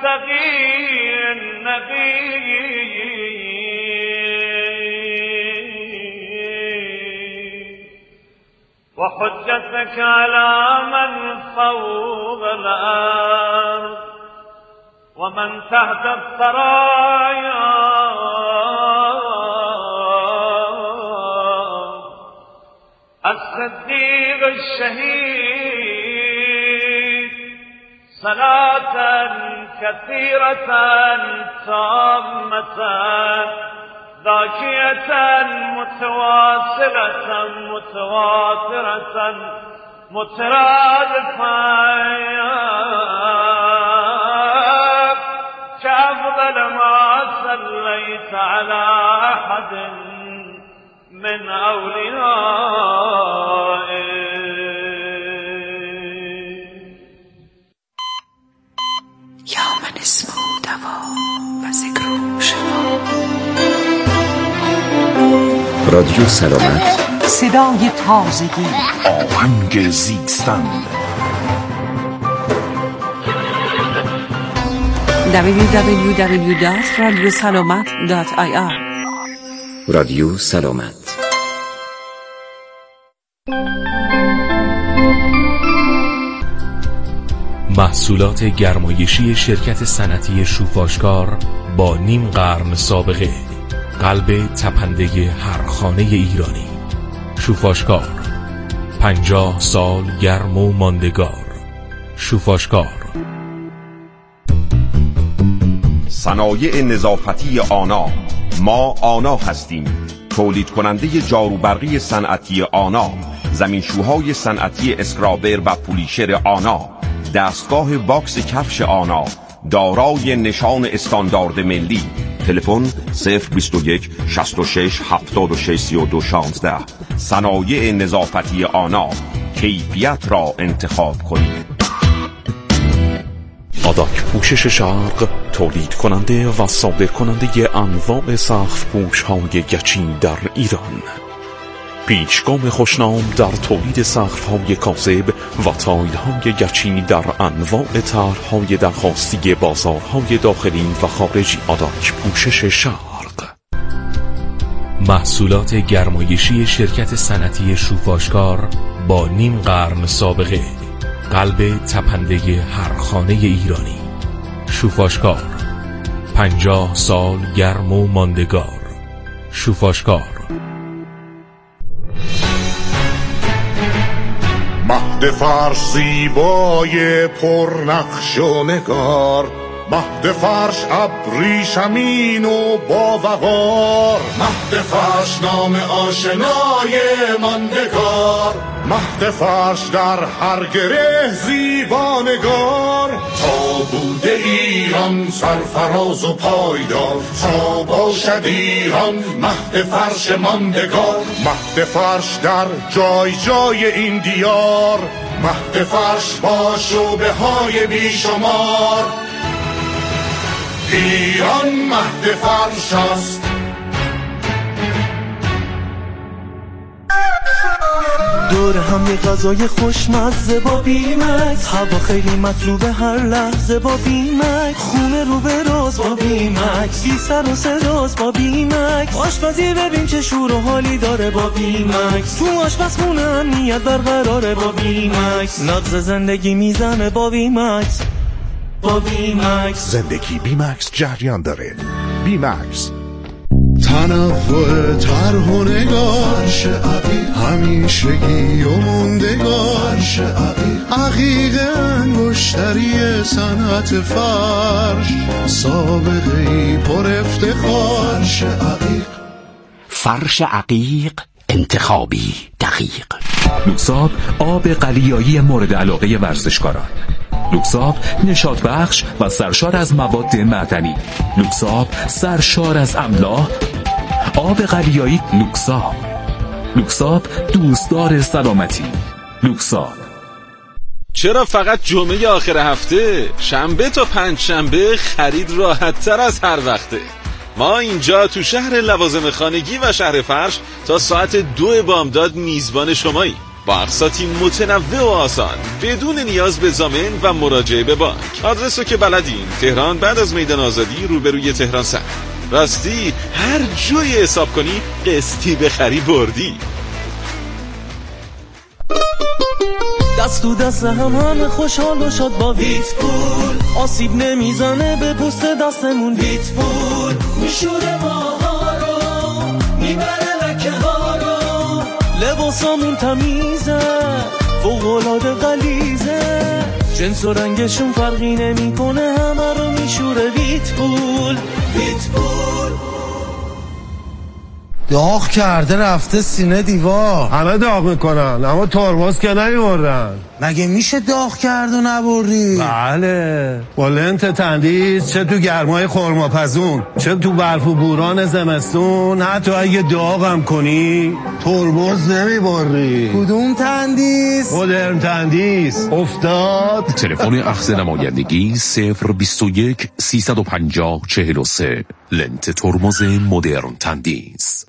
التقي النبي وحجتك على من فوق الأرض ومن تحت الثرايا الصديق الشهيد صلاة كثيرة تامة ذاكية متواصلة متواترة مترادفة كأفضل ما صليت على أحد من أوليائه. یا من اسمه دوا و ذکر شفا. رادیو سلامت، صدای تازگی، آهنگ زیستن. www.radiosalamat.ir رادیو سلامت. محصولات گرمایشی شرکت صنعتی شوفاشکار با نیم قرن سابقه، قلب تپنده هر خانه ایرانی. شوفاشکار، 50 سال گرم و ماندگار. شوفاشکار. صنایع نظافتی آنا. ما آنا هستیم، تولید کننده جاروبرقی صنعتی آنا، زمینشوهای صنعتی اسکرابر و پولیشر آنا، دستگاه واکس کفش آنا، دارای نشان استاندارد ملی. تلفن 021 66 76 32 16. صنایع نظافتی آنا، کیفیت را انتخاب کنید. آداک پوشش شرق، تولید کننده و صادر کننده انواع سقف پوش های گچین در ایران. پیشگام خوشنام در تولید سقف های کاذب و تایل های گچین در انواع طرح های درخواستی بازارهای داخلی و خارجی. آداک پوشش شرق. محصولات گرمایشی شرکت صنعتی شوفاشکار با نیم قرن سابقه، قلب تپنده هر خانه ایرانی. شوفاشکار، 50 سال گرم و ماندگار. شوفاشکار. مهد فرش زیبای پرنقش و نگار، مهد فرش ابریشمین و باوقار، مهد فرش نام آشنای ماندگار، مهد فرش در هر گره زیبانگار. تا بوده ایران سرفراز و پایدار، تا باشد ایران مهد فرش ماندگار. مهد فرش در جای جای این دیار، مهد فرش با شعبه های بیشمار. ایران مهد فرش است. دور هم یه غذای خوشمزه با بیمکس، هوا خیلی مطلوبه هر لحظه با بیمکس، خونه رو به راز با بیمکس، بی سر و صداست با بیمکس، آشپزی ببین چه شور و حالی داره با بیمکس، تو آشپزخونه امنیت برقراره با بیمکس، نبض زندگی میزنه با بیمکس. با بیمکس زندگی بیمکس جریان داره. بیمکس. تنوع طرح و نگار، همیشگی و موندگار، عقیق انگشتری صنعت فرش، سابقه‌ای پر افتخار. فرش عقیق، انتخابی دقیق. لوکساب، آب قلیایی مورد علاقه ورزشکاران. لوکساب، نشاط بخش و سرشار از مواد معدنی. لوکساب، سرشار از املاح. آب قلیایی لوکساب. لوکساب، دوستدار سلامتی. لوکساب. چرا فقط جمعه آخر هفته؟ شنبه تا پنجشنبه خرید راحت تر از هر وقته. ما اینجا تو شهر لوازم خانگی و شهر فرش تا ساعت 2 بامداد میزبان شماییم. با اقساطی متنوع و آسان بدون نیاز به ضامن و مراجعه به بانک. آدرس رو که بلدین، تهران بعد از میدان آزادی روبروی تهران سر. راستی هر جوی حساب کنی قسطی بخری بردی. دست تو دست همه خوشحال و شاد با ویت پول، آسیب نمیزنه به پوست دستمون. ویت پول میشوره ماها رو، میبره لکه ها رو، لباسامون تمیزه فوق‌العاده غلیظه، جنس و رنگشون فرقی نمیکنه، همه رو میشوره ویت پول. ویت پول داغ کرده رفته سینه دیوار. همه داغ میکنن اما ترمز که نمیبردن. مگه میشه داغ کرد و نبری؟ بله، با لنت تندیس چه تو گرمای خرماپزون چه تو برف و بوران زمستون، حتی اگه داغم کنی ترمز نمیبری. کدوم تندیس؟ مدرن تندیس. افتاد. تلفن اخذ نمایندگی 021 350 43. لنت ترمز مدرن تندیس.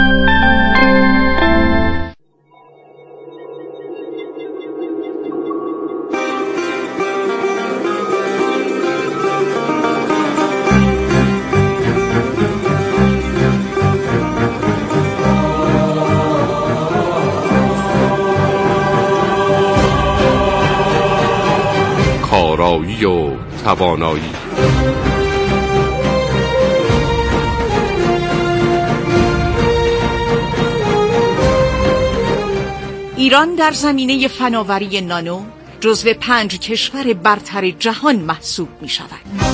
کارایی و توانایی. ایران در زمینه فناوری نانو جزو 5 کشور برتر جهان محسوب می شود.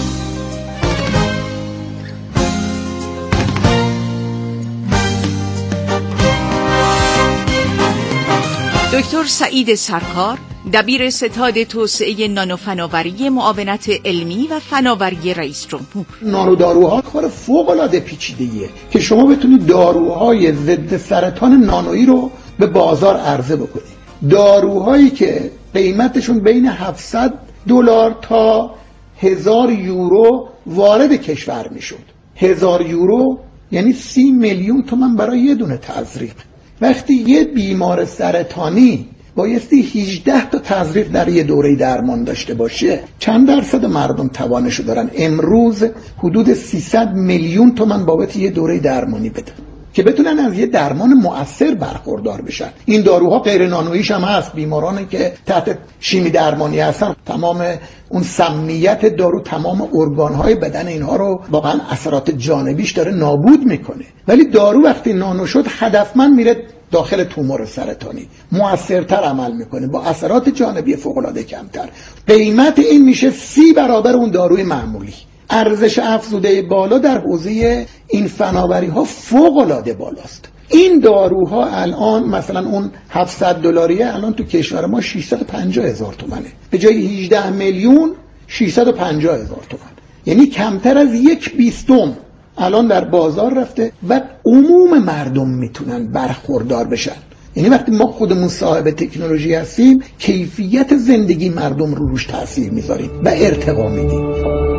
دکتر سعید سرکار، دبیر ستاد توسعه نانوفناوری معاونت علمی و فناوری رئیس جمهور. نانوداروها کار فوق‌العاده پیچیده‌ایه که شما بتونید داروهای ضد سرطان نانویی رو به بازار عرضه بکنید. داروهایی که قیمتشون بین $700 تا 1000 یورو وارد کشور میشد. 1000 یورو یعنی 30 میلیون تومان برای یه دونه تزریق. وقتی یه بیمار سرطانی بایستی 18 تا تزریق در یه دوره درمان داشته باشه، چند درصد مردم توانشو دارن امروز حدود 300 میلیون تومان بابت یه دوره درمانی بدن که بتونن از یه درمان مؤثر برخوردار بشن. این داروها غیر نانوییش هم هست. بیمارانی که تحت شیمی درمانی هستن، تمام اون سمیت دارو تمام ارگانهای بدن اینها رو واقعا اثرات جانبیش داره نابود میکنه. ولی دارو وقتی نانو شد هدفمند میره داخل تومور سرطانی، مؤثرتر عمل میکنه با اثرات جانبی فوق‌العاده کمتر. قیمت این میشه 30 برابر اون داروی معمولی. ارزش افزوده بالا در حوزه این فناوری ها فوق‌العاده بالاست. این داروها الان مثلا اون $700 الان تو کشور ما 650,000 تومنه، به جای 18 میلیون 650,000 تومن، یعنی کمتر از 1/20 الان در بازار رفته و عموم مردم میتونن برخوردار بشن. یعنی وقتی ما خودمون صاحب تکنولوژی هستیم، کیفیت زندگی مردم رو روش تاثیر میذاریم و ارتقا میدیم.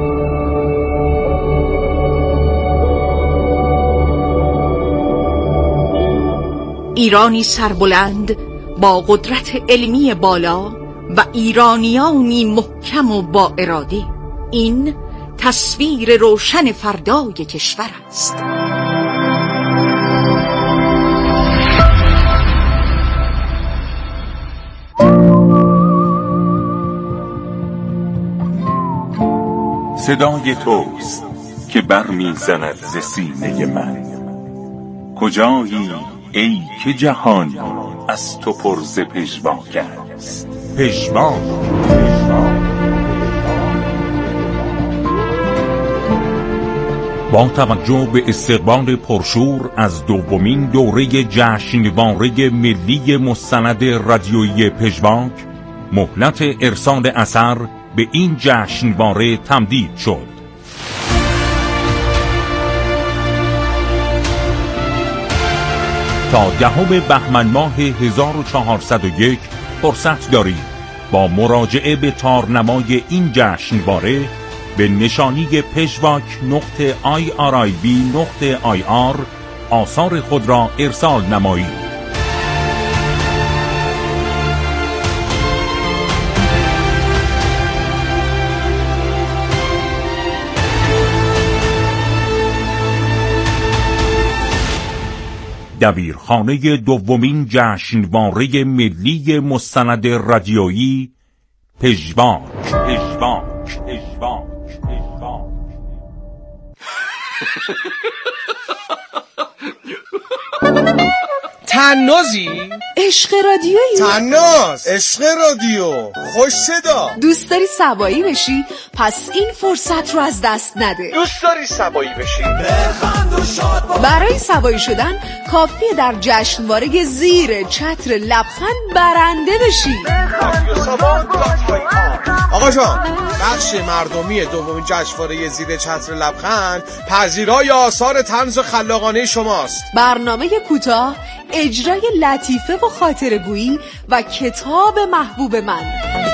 ایرانی سربلند با قدرت علمی بالا و ایرانیانی محکم و با اراده، این تصویر روشن فردای کشور است. صدای توست که برمیزند ز سینه من. کجایی ای که جهان از تو پر ز پژواک است. پژواک با توجه به استقبال پرشور از دومین دوره جشنواره ملی مستند رادیویی پژواک، مهلت ارسال اثر به این جشنواره تمدید شد. تا 10 بهمن ماه 1401 فرصت دارید با مراجعه به تارنمای این جشنواره به نشانی pejvac.irib.ir آثار خود را ارسال نمایید. دبیرخانه دومین جشنواره ملی مستند رادیویی پژواک. تنازی؟ عشق رادیویی؟ تناز عشق رادیو خوش صدا. دوست داری سوایی بشی؟ پس این فرصت رو از دست نده. دوست داری سوایی بشی؟ برای سوایی شدن کافیه در جشنواره زیر چتر لبخند برنده بشی. آقا جان، بخش مردمی دومین جشنواره زیر چتر لبخند پذیرای آثار طنز و خلاقانه شماست. برنامه کوتاه، اجرای لطیفه و خاطره‌گویی و کتاب محبوب من.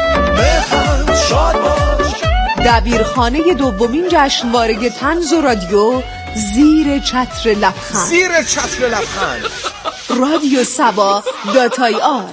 دبیرخانه دومین جشنواره طنز و رادیو زیر چتر لبخند. زیر چتر لبخند. رادیو سبا .ir.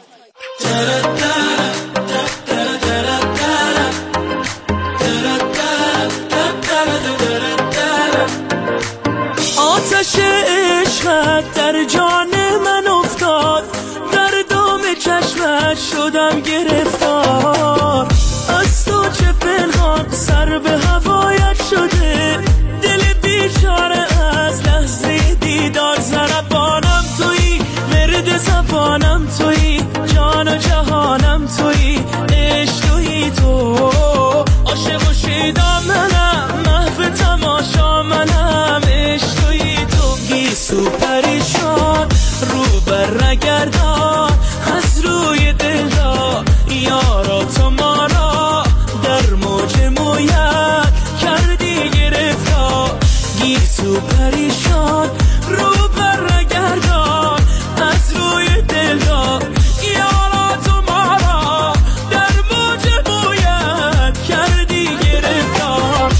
آتش عشقت در جان من افتاد، در دام چشمت شدم گرفتار. از تو چه پنهان سر به هوایت شده، دل بیچاره از لحظه دیدار. زربانم تویی، مرد زبانم تویی، جان و جهانم تویی، عشق تویی تو. عاشق و شیدا منم، محو تماشا منم، عشق تویی تو. گیسو پریشان رو بر نگردان، از روی دل را یارا تو ما را در موج مویت کردی گرفتار. گیسو پریشان رو بر نگردان، از روی دل را یارا تو ما را در موج مویت کردی گرفتار.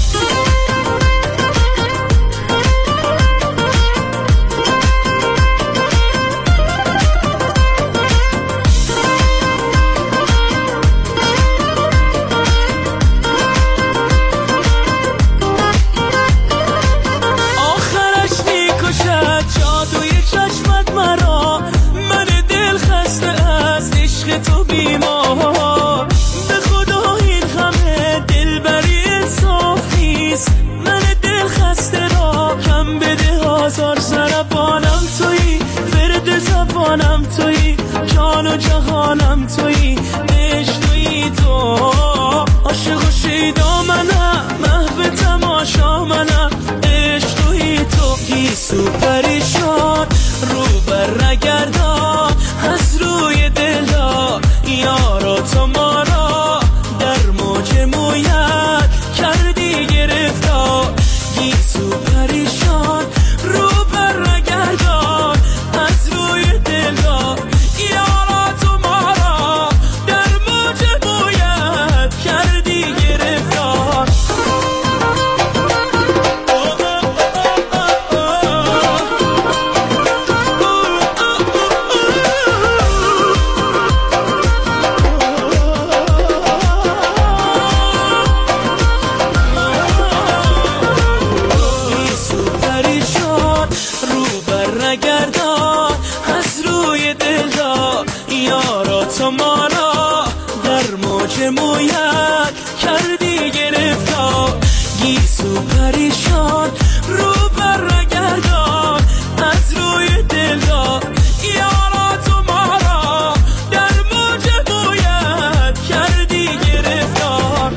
تو بیمار به خدا این همه دلبری انصافیست. من دل خسته را کم بده آزار. زربانم تویی، ورد زبانم تویی، جان و جهانم تویی، عشق تویی تو. عاشق و شیدا منم، محو تماشا منم، عشق تویی تو. گیسو پریشان رو بر نگردان، از روی دل را یارا تو ما را در موج مویت کردی گرفتار. گیسو پریشان رو بر نگردان، از روی دل را یارا تو ما را در موج مویت کردی گرفتار. تو ما را در موج مویت کردی گرفتار. گیسو پریشان رو بر نگردان، از روی دل را یارا تو ما را در موج مویت کردی گرفتار.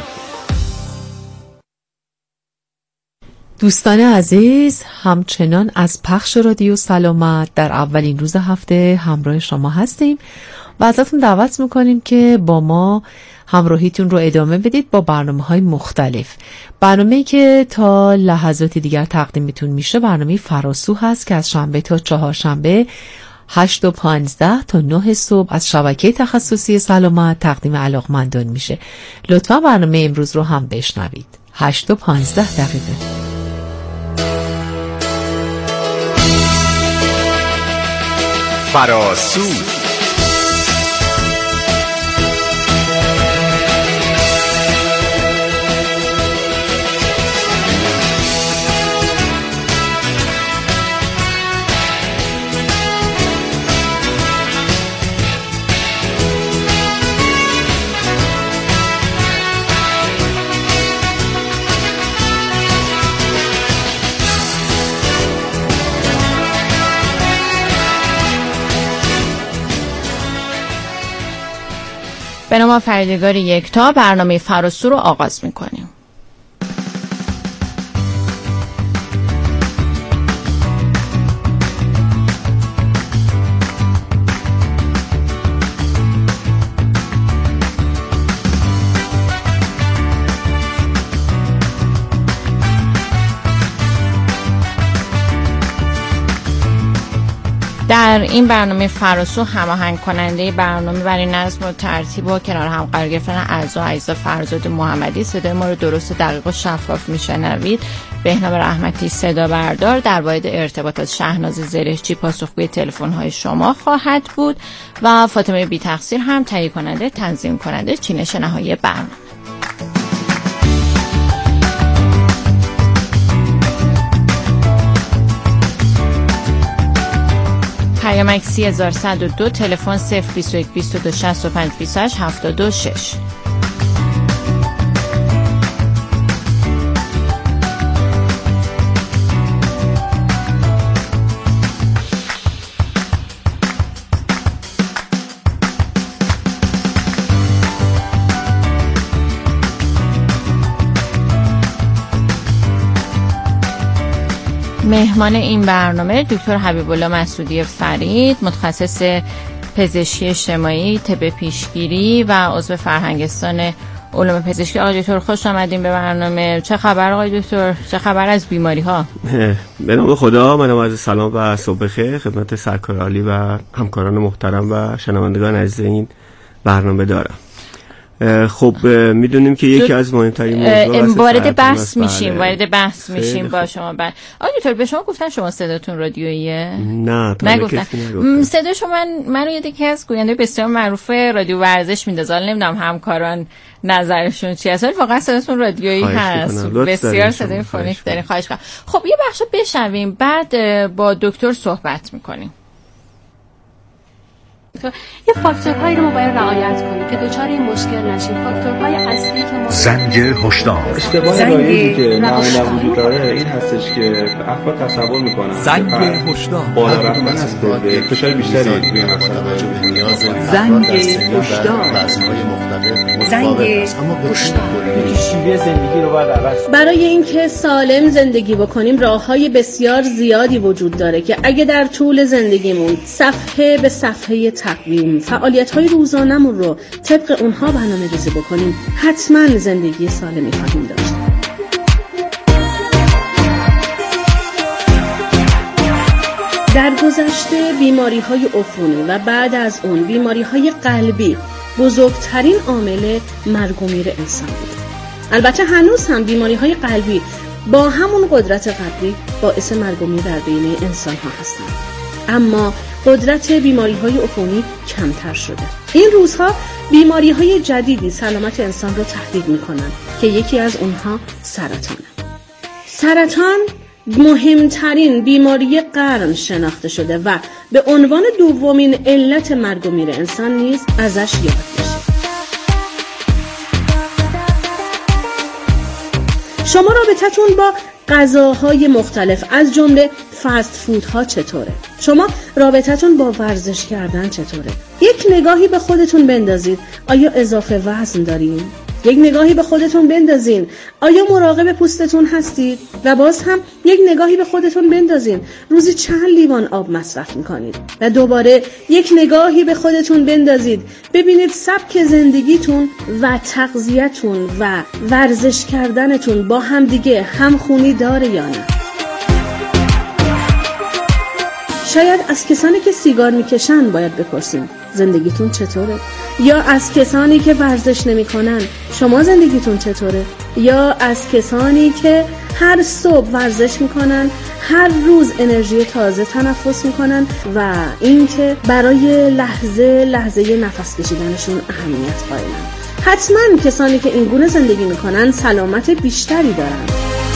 دوستان عزیز، همچنان از پخش رادیو سلامت در اولین روز هفته همراه شما هستیم و ازتون دعوت میکنیم که با ما همراهیتون رو ادامه بدید با برنامه‌های مختلف. برنامه‌ای که تا لحظات دیگر تقدیمتون میشه برنامه فراسو هست که از شنبه تا چهارشنبه 8 و 15 تا 9 صبح از شبکه تخصصی سلامت تقدیم علاقمندان میشه. لطفا برنامه امروز رو هم بشنوید. 8 و 15 دقیقه. فراسو به نام فریدگار یکتا برنامه فراسو رو آغاز میکنیم. در این برنامه فراسو هماهنگ کننده برنامه برای نظم و ترتیب و کنار هم قرار گرفتن اعضا عزیز فرزاد محمدی، صدای ما رو درست دقیق و شفاف میشنوید. بهنام رحمتی صدا بردار، در واحد ارتباطات شهناز زرشچی پاسخگوی تلفن های شما خواهد بود و فاطمه بی تقصیر هم تهیه کننده، تنظیم کننده، چینش نهایی برنامه. پیامک 3102 تلفن 021 22 65 28 726. مهمان این برنامه دکتر حبیب الله مسعودی فرید، متخصص پزشکی اجتماعی، طب پیشگیری و عضو فرهنگستان علوم پزشکی. آقای دکتر خوش آمدین به برنامه. چه خبر آقای دکتر؟ چه خبر از بیماری ها؟ به نام خدا، منم از سلام و صبح بخیر خدمت سرکار عالی و همکاران محترم و شنوندگان عزیز این برنامه دارم. خب میدونیم که یکی از مهمترین موضوعات وارد بحث میشیم با شما. آقای دکتر به شما گفتن شما صداتون رادیوییه؟ نه نگفتن. صدا شما من یکی از گوینده بسیار معروف رادیو ورزش میندازه. نمیدونم همکاران نظرشون چی هست، ولی واقعا صداتون رادیویی هست. بسیار صدای فونیک دارین. خواهش کنم. خب یه بخشو بشنویم، بعد با دکتر صحبت میکنیم. یه فاکتورهایی رو ما باید رعایت کنیم که دوچار این مشکل نشیم. فاکتورهای اصلی که ما زنگ هشدار، اشتباه رایجی که معمولا وجود داره این هستش که افراد تصور میکنن زنگ هشدار بالا رفتن از پروژه فشار بیشتری روی زنگ هشدار زنگ هشدار. شیوه زندگی رو باید عوض کنیم. برای اینکه سالم زندگی بکنیم راههای بسیار زیادی وجود داره که اگه در طول زندگیمون صفحه به صفحه تقویم فعالیت‌های روزانه‌مون رو طبق اونها برنامه‌ریزی بکنیم، حتما زندگی سالمی خواهیم داشت. در گذشته بیماری‌های عفونی و بعد از اون بیماری‌های قلبی بزرگترین عامل مرگ و میر انسان بود. البته هنوز هم بیماری‌های قلبی با همون قدرت قبلی باعث مرگ و میر در بین انسان‌ها هستند. اما قدرت بیماری‌های عفونی کمتر شده. این روزها بیماری‌های جدیدی سلامت انسان رو تهدید می‌کنند که یکی از اونها سرطانه. سرطان مهمترین بیماری قرن شناخته شده و به عنوان دومین علت مرگ و میر انسان نیز ازش یاد میشه. شما رابطتون با غذاهای مختلف از جمله فست فودها چطوره؟ شما رابطتون با ورزش کردن چطوره؟ یک نگاهی به خودتون بندازید. آیا اضافه وزن دارین؟ یک نگاهی به خودتون بندازین. آیا مراقب پوستتون هستید؟ و باز هم یک نگاهی به خودتون بندازین. روزی چند لیوان آب مصرف میکنید؟ و دوباره یک نگاهی به خودتون بندازید. ببینید سبک زندگیتون و تغذیه‌تون و ورزش کردنتون با هم دیگه همخونی داره یا نه؟ شاید از کسانی که سیگار میکشن باید بپرسیم زندگیتون چطوره؟ یا از کسانی که ورزش نمیکنن شما زندگیتون چطوره؟ یا از کسانی که هر صبح ورزش میکنن، هر روز انرژی تازه تنفس میکنن و اینکه برای لحظه نفس کشیدنشون اهمیت قائلن. حتما کسانی که این گونه زندگی میکنن سلامت بیشتری دارن.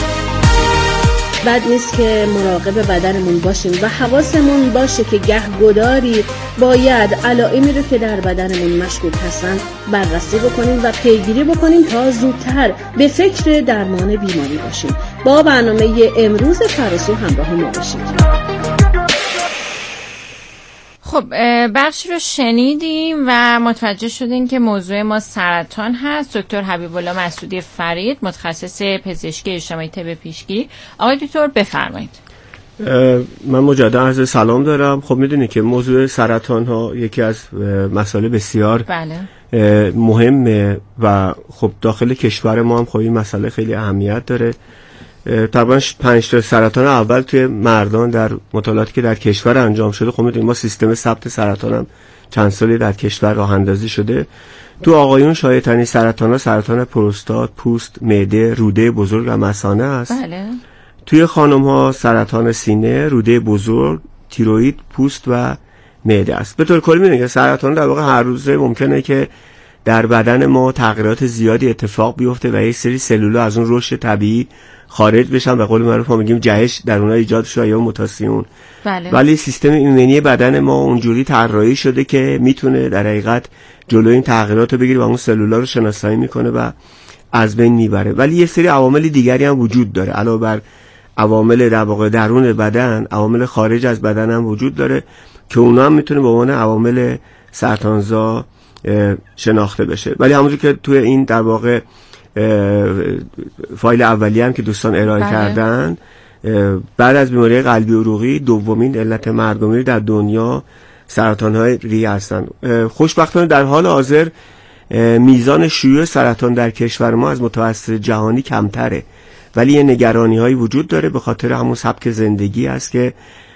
بد نیست که مراقب بدنمون باشیم و حواسمون باشه که گهگداری باید علائمی رو که در بدنمون مشکوک هستن بررسی بکنیم و پیگیری بکنیم تا زودتر به فکر درمان بیماری باشیم. با برنامه امروز فراسو همراه ما باشید. خب بخشی رو شنیدیم و متوجه شدیم که موضوع ما سرطان هست. دکتر حبیب الله مسعودی فرید، متخصص پزشکی اجتماعی طب پیشگیری. آقای دکتر بفرمایید. من مجددا عرض سلام دارم. خب میدونید که موضوع سرطان ها یکی از مسائل بسیار مهمه و خب داخل کشور ما هم خب این مسئله خیلی اهمیت داره. تقریبا 5 تا سرطان اول توی مردان در مطالعاتی که در کشور انجام شده، خب میدونید ما سیستم ثبت سرطان هم چند سالی در کشور راه اندازی شده. تو آقایون شایع‌ترین سرطان ها سرطان پروستات، پوست، معده، روده بزرگ و مثانه است. بله. توی خانم ها سرطان سینه، روده بزرگ، تیروئید، پوست و معده است. به طور کلی می‌بینید که سرطان در واقع هر روزه ممکنه که در بدن ما تغییرات زیادی اتفاق بیفته و یک سری سلول‌ها از اون رشد طبیعی خارج بشن. به قول معروف ما میگیم جهش در اونها ایجاد شده یا موتاسیون. بله. ولی سیستم ایمنی بدن ما اونجوری طراحی شده که میتونه در حقیقت جلوی این تغییرات رو بگیره و اون سلول‌ها رو شناسایی میکنه و از بین میبره. ولی یه سری عوامل دیگری هم وجود داره. علاوه بر عوامل در واقع درون بدن، عوامل خارج از بدن هم وجود داره که اونا هم میتونه به عنوان عوامل سرطانزا شناخته بشه. ولی همونجور که توی این در واقع فایل اولیه هم که دوستان ارائه کردن، بعد از بیماری قلبی عروقی دومین علت مرگ‌آموزی در دنیا سرطان‌های ریه هستند. خوشبختانه در حال حاضر میزان شیوع سرطان در کشور ما از متوسط جهانی کمتره، ولی یه نگرانی‌هایی وجود داره به خاطر همون سبک زندگی است که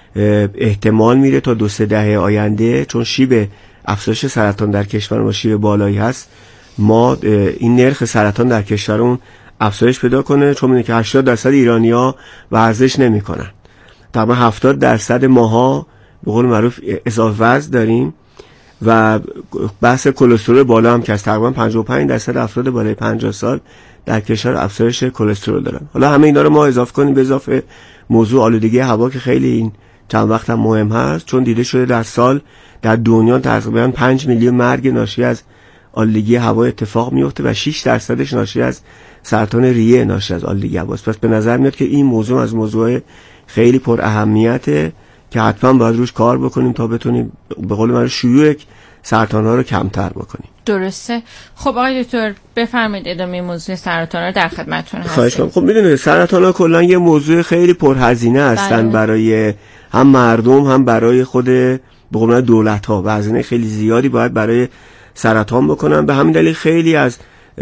احتمال میره تا 2-3 دهه آینده، چون شیب افزایش سرطان در کشور ما شیب بالایی هست، ما این نرخ سرطان در کشورمون افزایش پیدا کنه. چون میدونید که 80% ایرانی‌ها ورزش نمی‌کنن. تقریبا 70% ماها به قول معروف اضافه وزن داریم و بحث کلسترول بالا هم که از تقریبا 55% افراد بالای 50 سال در کشور افزایش کلسترول دارن. حالا همه اینا رو ما اضافه کنیم به اضافه موضوع آلودگی هوا که خیلی این چند وقت هم مهم هست، چون دیده شده در سال در دنیا تقریبا 5 میلیون مرگ ناشی از آلودگی هوا اتفاق میفته و 6% ناشی از سرطان ریه ناشی از آلودگی هوا است. پس به نظر میاد که این موضوع از موضوع خیلی پر اهمیته که حتما باید روش کار بکنیم تا بتونیم به قول من شیوع سرطان ها رو کمتر بکنیم. درسته. خب آقای دکتر بفرمایید ادامه موضوع سرطان رو در خدمتتون هستم. خواهش می‌کنم. خب میدونید سرطان ها کلا یه موضوع خیلی پرهزینه هستن برای هم مردم هم برای خود به قول دولت ها. هزینه خیلی زیادی باید برای سرطان بکنن. به همین دلیل خیلی از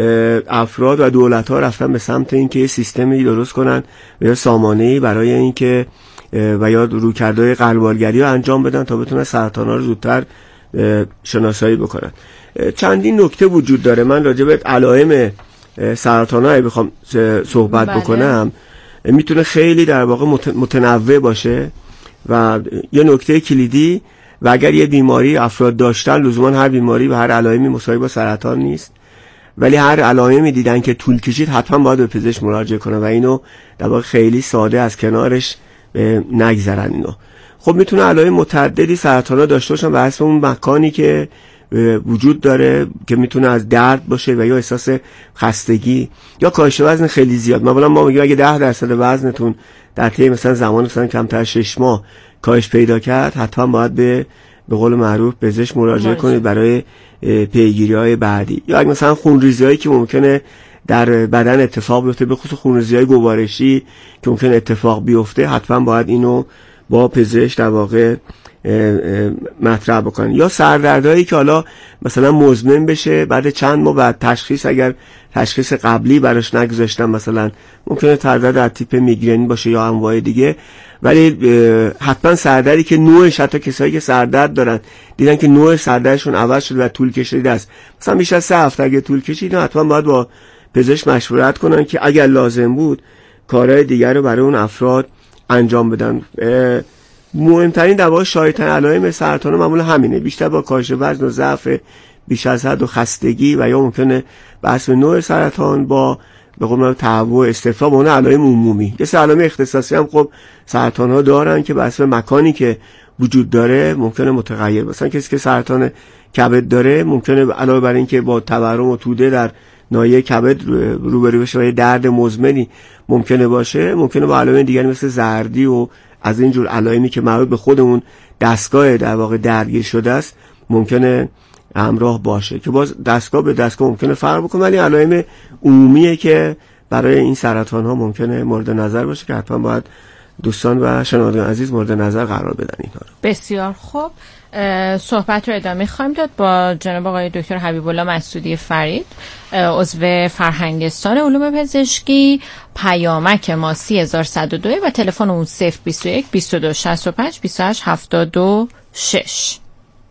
افراد و دولت ها رفتن به سمت اینکه یه سیستمی درست کنن یا سامانه‌ای برای اینکه و یا رویکردهای قلب‌آلگری رو انجام بدن تا بتونن سرطان ها رو زودتر شناسایی بکنن. چندین نکته وجود داره. من راجع به علائم سرطان ها بخوام صحبت بکنم، میتونه خیلی در واقع متنوع باشه و یه نکته کلیدی و اگر یه بیماری افراد داشتن، لزوما هر بیماری و هر علائمی مساوی با سرطان نیست، ولی هر علائمی دیدن که طول کشید حتما باید به پزشک مراجعه کنن و اینو در واقع خیلی ساده از کنارش نگذرن. اینو خب میتونه علائم متعددی سرطانا داشته باشن و حسب اون مکانی که وجود داره که میتونه از درد باشه و یا احساس خستگی یا کاهش وزن خیلی زیاد. مثلا ما میگیم اگه 10% وزنتون در طی مثلا زمان مثلا کمتر از 6 ماه کاهش پیدا کرد، حتما باید به قول معروف پزشک مراجعه کنید برای پیگیری‌های بعدی. یا اگه مثلا خونریزی‌هایی که ممکنه در بدن اتفاق بیفته، به خصوص خونریزی‌های گوارشی که ممکنه اتفاق بیفته، حتما باید اینو با پزشک در واقع مطرح بکنن. یا سردردهایی که حالا مثلا مزمن بشه بعد چند ماه بعد تشخیص، اگر تشخیص قبلی براش نگذاشتن، مثلا ممکنه سردرد از تیپ میگرنی باشه یا انواع دیگه، ولی حتما سردردی که نوعش، حتی کسایی که سردرد دارن دیدن که نوع سردردشون عوض شده و طول کشیده است، مثلا بیش از 3 هفته اگه طول کشید، حتما باید با پزشک مشورت کنن که اگر لازم بود کارهای دیگر رو برای اون افراد انجام بدن. مهمترین در واقع شایع‌ترین علائم سرطان معمولا همینه، بیشتر با کاهش وزن و ضعف بیش از حد و خستگی و یا ممکنه بحث نوع سرطان با به قول تهوع استفراغ اون علائم عمومی. یه سری علائم اختصاصی هم خب سرطان ها دارن که بحث مکانی که وجود داره ممکنه متغیر. مثلا کسی که سرطان کبد داره ممکنه علاوه بر اینکه با تورم و توده در ناحیه کبد روبرو بشه و یه درد مزمنی ممکنه باشه، ممکنه با علائم دیگری مثل زردی و از این جور علائمی که مربوط به خودمون دستگاه در واقع درگیر شده است ممکنه همراه باشه که باز دستگاه به دستگاه ممکنه فرق بکنه، ولی علائم عمومیه که برای این سرطان ها ممکنه مورد نظر باشه که حتما باید دوستان و شنوندگان عزیز مورد نظر قرار بدن اینها رو. بسیار خوب، صحبت رو ادامه خواهیم داد با جناب آقای دکتر حبیب الله مسعودی فرید، عضو فرهنگستان علوم پزشکی. پیامک ما 3102 و تلفن اون 021 2265 2876.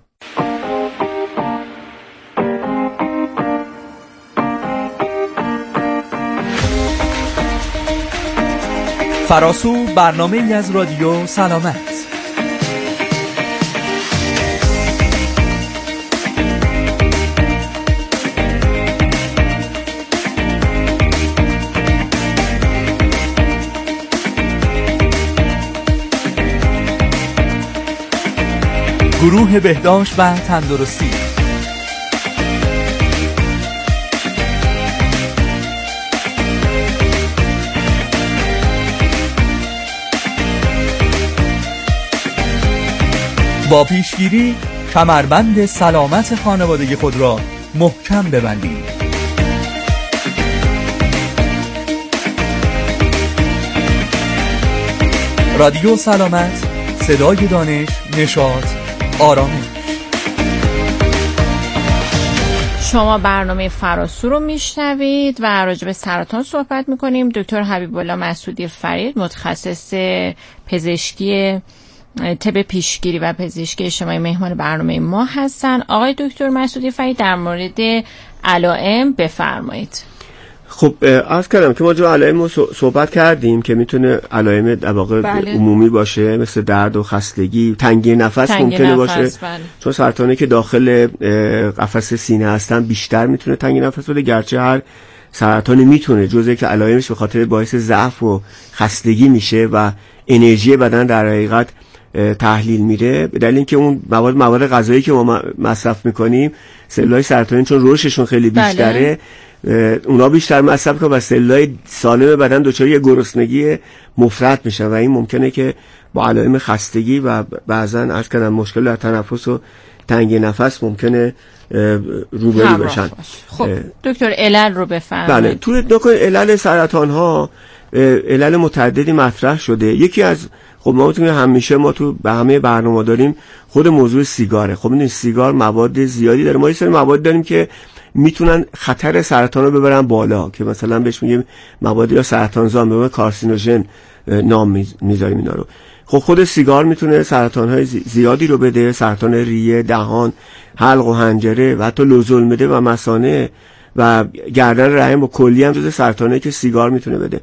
فراسو برنامه ای از رادیو سلامت. گروه بهداشت و تندرستی. با پیشگیری کمربند سلامت خانواده خود را محکم ببندید. رادیو سلامت، صدای دانش، نشاط، آرامش. شما برنامه فراسو رو میشنوید و راجع به سرطان صحبت میکنیم. دکتر حبیب الله مسعودی فرید، متخصص پزشکی طب پیشگیری و پزشکی اجتماعی، مهمان برنامه ما هستن. آقای دکتر مسعودی فرید، در مورد علائم بفرمایید. خب عرض کردم که ما جو علائم رو صحبت کردیم که میتونه علائم در واقع عمومی باشه، مثل درد و خستگی، تنگی نفس ممکنه باشه. بله. چون سرطانی که داخل قفسه سینه هستن بیشتر میتونه تنگی نفس بده، گرچه هر سرطانی میتونه جزء که علائمش به خاطر باعث ضعف و خستگی میشه و انرژی بدن در حقیقت تحلیل میره، به دلیل اینکه اون مواد غذایی که ما مصرف میکنیم سلولای سرطانی چون رشدشون خیلی بیشتره، اونا بیشتر مصرف کنن و سلولای سالم بدن دچار یه گرسنگی مفرط میشن و این ممکنه که با علائم خستگی و بعضا عرض کردم مشکل در تنفس و تنگی نفس ممکنه روبرو بشن. خب دکتر علل رو بفرمایید. بله، توی علل سرطان ها علل متعددی مطرح شده. یکی از خب ما همیشه ما تو به همه برنامه داریم خود موضوع سیگاره. خب میدونید سیگار مواد زیادی داره، ما یه سری مواد داریم که میتونن خطر سرطان رو ببرن بالا، که مثلا بهش میگیم مواد یا سرطانزا، به کارسینوژن نام میذاریم اینا رو. خب خود سیگار میتونه سرطان‌های زیادی رو بده، سرطان ریه، دهان، حلق و حنجره و حتی لوزالمعده و مثانه و گردن رحم و کلی هم جزو سرطانایی که سیگار میتونه بده.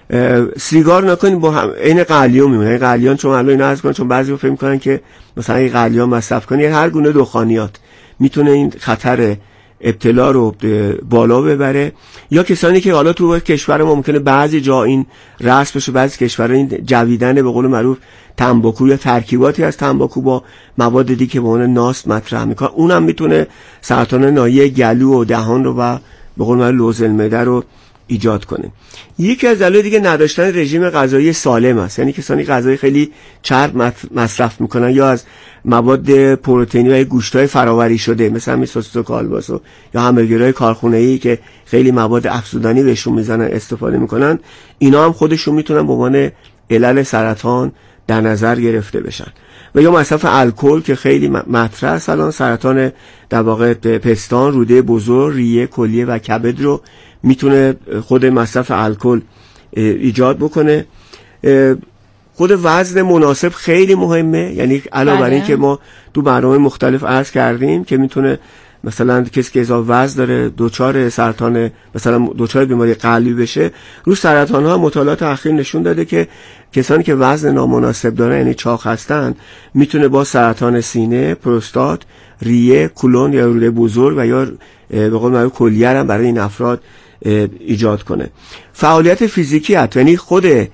سیگار نکنید با عین قلیون میمونه. قلیون چون الان اینا عرض کنن، چون بعضی فکر میکنن که مثلا این قلیون مصرف کنی، هر گونه دخانیات میتونه این خطر ابتلا رو بالا ببره. یا کسانی که حالا تو کشور ما ممکنه بعضی جا این رسم بشه، بعضی کشورها این جویدن به قول معروف تنباکو یا ترکیباتی از تنباکو با مواد دیگه که به عنوان ناست مطرح میکنه، اونم میتونه سرطان ناحیه گلو و دهان رو و به قول معروف لوزالمعده رو ایجاد کنه. یکی از دلایل دیگه نداشتن رژیم غذایی سالم است، یعنی کسانی غذای خیلی چرب مصرف میکنن یا از مواد پروتئینی و گوشت‌های فراوری شده مثل همین سوسیس و کالباس یا همبرگرهای کارخونه‌ای که خیلی مواد افزودنی بهشون میزنن استفاده میکنن، اینا هم خودشون میتونن به عنوان علل سرطان در نظر گرفته بشن. و یا مصرف الکل که خیلی مطرح است الان، سرطان در واقع پستان، روده بزرگ، ریه، کلیه و کبد رو میتونه خود مصرف الکل ایجاد بکنه. خود وزن مناسب خیلی مهمه، یعنی علاوه بر این که ما تو برنامه مختلف عرض کردیم که میتونه مثلا کسی که اضافه وزن داره دچار سرطان، مثلا دچار بیماری قلبی بشه. رو سرطان ها مطالعات اخیر نشون داده که کسانی که وزن نامناسب دارن یعنی چاق هستن میتونه با سرطان سینه، پروستات، ریه، کلون یا روده بزرگ و یا به قول معروف کلیه هم برای این افراد ایجاد کنه. فعالیت فیزیکی یعنی خود